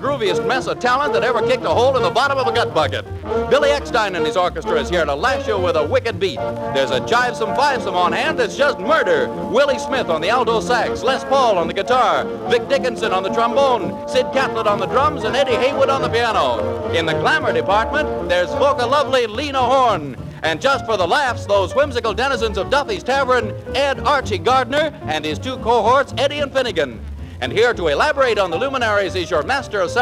grooviest mess of talent that ever kicked a hole in the bottom of a gut bucket. Billy Eckstein and his orchestra is here to lash you with a wicked beat. There's a jivesome fivesome on hand that's just murder. Willie Smith on the alto sax, Les Paul on the guitar, Vic Dickinson on the trombone, Sid Catlett on the drums, and Eddie Haywood on the piano. In the glamour department, there's folk-a-lovely Lena Horne. And just for the laughs, those whimsical denizens of Duffy's Tavern, Ed Archie Gardner and his two cohorts, Eddie and Finnegan. And here to elaborate on the luminaries is your master of ceremonies,